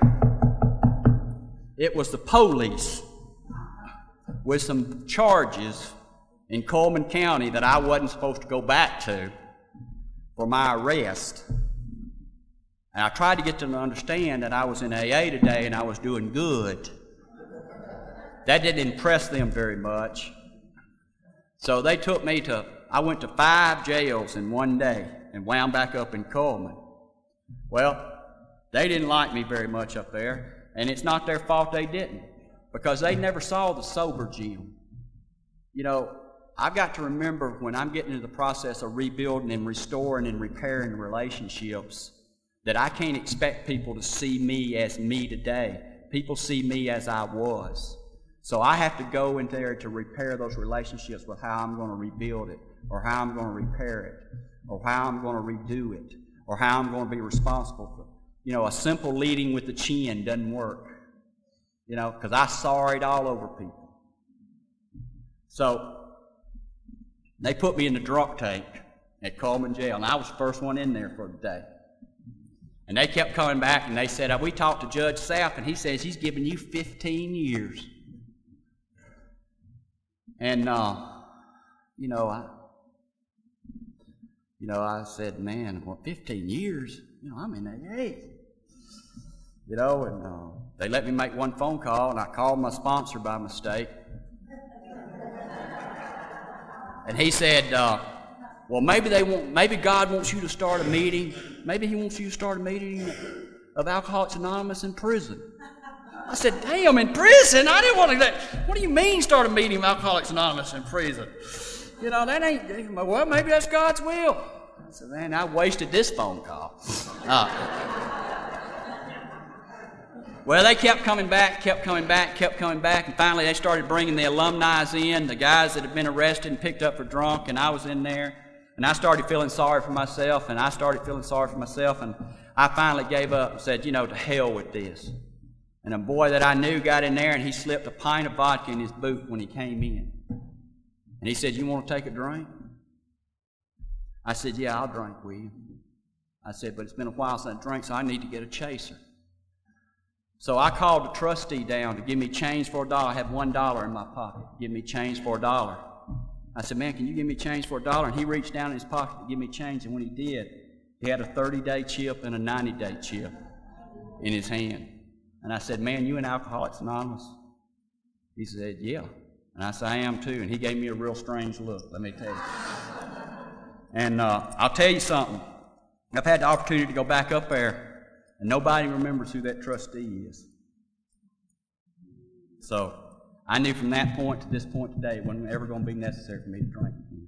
it was the police with some charges in Coleman County that I wasn't supposed to go back to for my arrest. And I tried to get them to understand that I was in A A today and I was doing good. That didn't impress them very much. So they took me to, I went to five jails in one day and wound back up in Coleman. Well, they didn't like me very much up there, and it's not their fault they didn't, because they never saw the sober Jim. You know, I've got to remember when I'm getting into the process of rebuilding and restoring and repairing relationships that I can't expect people to see me as me today. People see me as I was. So I have to go in there to repair those relationships with how I'm going to rebuild it, or how I'm going to repair it, or how I'm going to redo it, or how I'm going to be responsible for it. You know, a simple leading with the chin doesn't work, you know, because I sorried all over people. So they put me in the drunk tank at Coleman Jail, and I was the first one in there for the day. And they kept coming back, and they said, we talked to Judge Sapp, and he says he's giving you fifteen years. And, uh, you know, I, you know, I said, man, well, fifteen years? You know, I'm in A A. You know, and uh, they let me make one phone call, and I called my sponsor by mistake. And he said, uh, well, maybe they want, maybe God wants you to start a meeting. Maybe He wants you to start a meeting of Alcoholics Anonymous in prison. I said, damn, in prison? I didn't want to do that. What do you mean start a meeting of Alcoholics Anonymous in prison? You know, that ain't, well, maybe that's God's will. I said, man, I wasted this phone call. Uh, well, they kept coming back, kept coming back, kept coming back, and finally they started bringing the alumni in, the guys that had been arrested and picked up for drunk, and I was in there. And I started feeling sorry for myself, and I started feeling sorry for myself, and I finally gave up and said, you know, to hell with this. And a boy that I knew got in there, and he slipped a pint of vodka in his boot when he came in. And he said, you want to take a drink? I said, yeah, I'll drink with you. I said, but it's been a while since I drank, so I need to get a chaser. So I called the trustee down to give me change for a dollar. I had one dollar in my pocket. Give me change for a dollar. I said, man, can you give me change for a dollar? And he reached down in his pocket to give me change, and when he did, he had a thirty-day chip and a ninety-day chip in his hand. And I said, man, you in Alcoholics Anonymous? He said, yeah. And I said, I am too. And he gave me a real strange look, let me tell you. And uh, I'll tell you something. I've had the opportunity to go back up there, and nobody remembers who that trustee is. So I knew from that point to this point today it wasn't ever going to be necessary for me to drink again.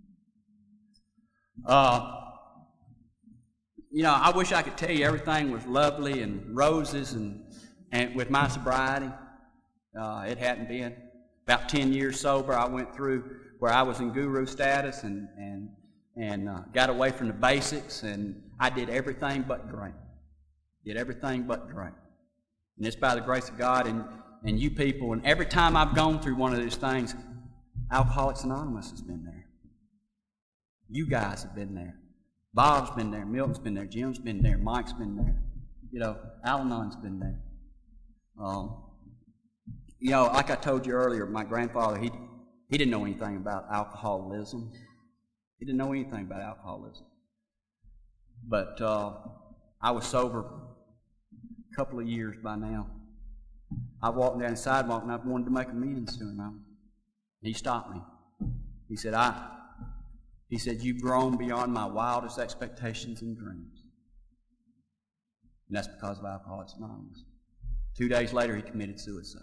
Uh, you know, I wish I could tell you everything was lovely and roses and, and with my sobriety. Uh, it hadn't been. About ten years sober, I went through where I was in guru status and, and, and uh, got away from the basics, and I did everything but drink. Did everything but drink. And it's by the grace of God and, and you people. And every time I've gone through one of those things, Alcoholics Anonymous has been there. You guys have been there. Bob's been there. Milton's been there. Jim's been there. Mike's been there. You know, Al-Anon's been there. Um, You know, like I told you earlier, my grandfather, he, he didn't know anything about alcoholism. He didn't know anything about alcoholism. But uh, I was sober a couple of years by now. I walked down the sidewalk and I wanted to make amends to him. He stopped me. He said, I, he said, you've grown beyond my wildest expectations and dreams. And that's because of Alcoholics Anonymous. Two days later, he committed suicide.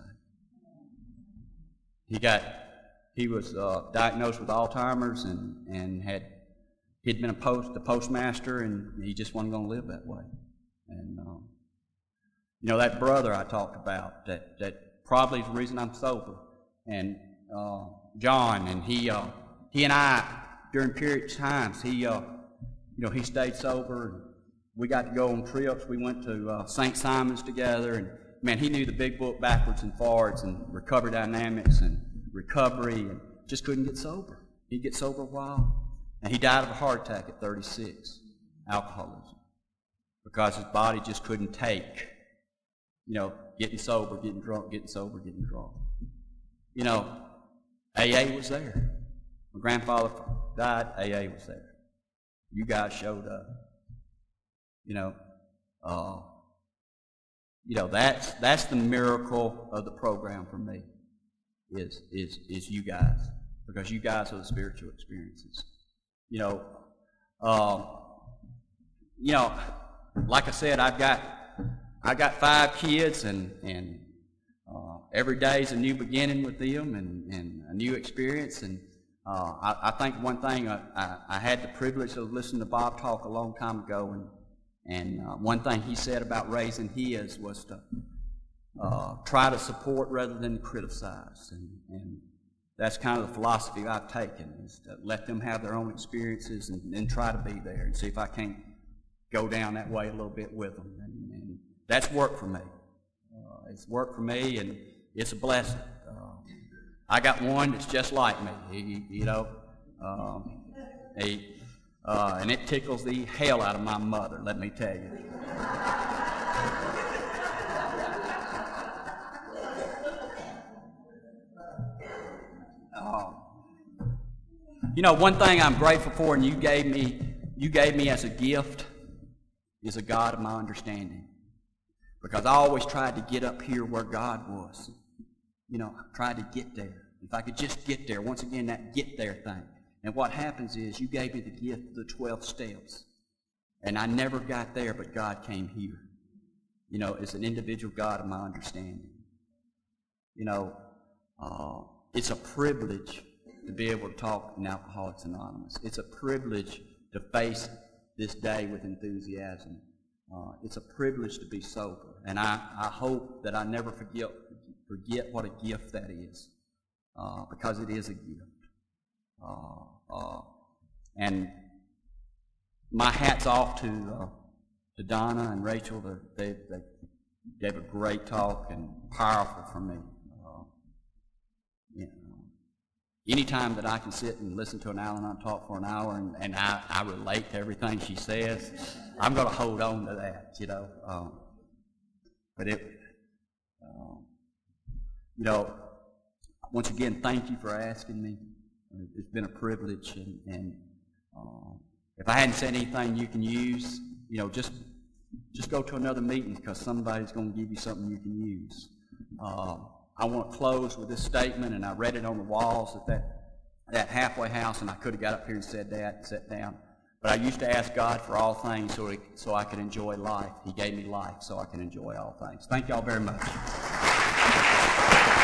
He got, he was uh, diagnosed with Alzheimer's and, and had, he'd been a post, the postmaster, and he just wasn't going to live that way. And, um, you know, that brother I talked about, that, that probably is the reason I'm sober, and uh, John, and he, uh, he and I, during periods of times, he, uh, you know, he stayed sober, and we got to go on trips. We went to uh, Saint Simon's together, and man, he knew the big book backwards and forwards, and recovery dynamics and recovery, and just couldn't get sober. He'd get sober a while, and he died of a heart attack at thirty-six, alcoholism, because his body just couldn't take, you know, getting sober, getting drunk, getting sober, getting drunk. You know, A A was there. My grandfather died, A A was there. You guys showed up. You know, uh, you know, that's that's the miracle of the program for me, is is is you guys, because you guys are the spiritual experiences. You know, um, you know, like I said, I've got I got five kids, and and uh, every day is a new beginning with them, and, and a new experience. And uh, I, I think one thing I, I, I had the privilege of listening to Bob talk a long time ago, and. And uh, one thing he said about raising his was to uh, try to support rather than criticize. And, and that's kind of the philosophy I've taken, is to let them have their own experiences and, and try to be there and see if I can't go down that way a little bit with them. And, and that's worked for me. Uh, it's worked for me, and it's a blessing. Uh, I got one that's just like me, he, you know. Um, he, Uh, and it tickles the hell out of my mother, let me tell you. uh, you know, one thing I'm grateful for, and you gave me, you gave me as a gift, is a God of my understanding. Because I always tried to get up here where God was. You know, I tried to get there. If I could just get there, once again, that get there thing. And what happens is, you gave me the gift of the twelve steps. And I never got there, but God came here. You know, it's an individual God of my understanding. You know, uh, it's a privilege to be able to talk in Alcoholics Anonymous. It's a privilege to face this day with enthusiasm. Uh, it's a privilege to be sober. And I, I hope that I never forget, forget what a gift that is, uh, because it is a gift. Uh, uh, and my hat's off to uh, to Donna and Rachel. They, they gave a great talk and powerful for me. Uh, you know, anytime that I can sit and listen to an Al-Anon talk for an hour and, and I, I relate to everything she says, I'm going to hold on to that, you know. Um, but it, uh, you know, once again, thank you for asking me. It's been a privilege, and, and uh, if I hadn't said anything you can use, you know, just just go to another meeting, because somebody's going to give you something you can use. Uh, I want to close with this statement, and I read it on the walls at that, that halfway house, and I could have got up here and said that and sat down. But I used to ask God for all things so, he, so I could enjoy life. He gave me life so I can enjoy all things. Thank you all very much.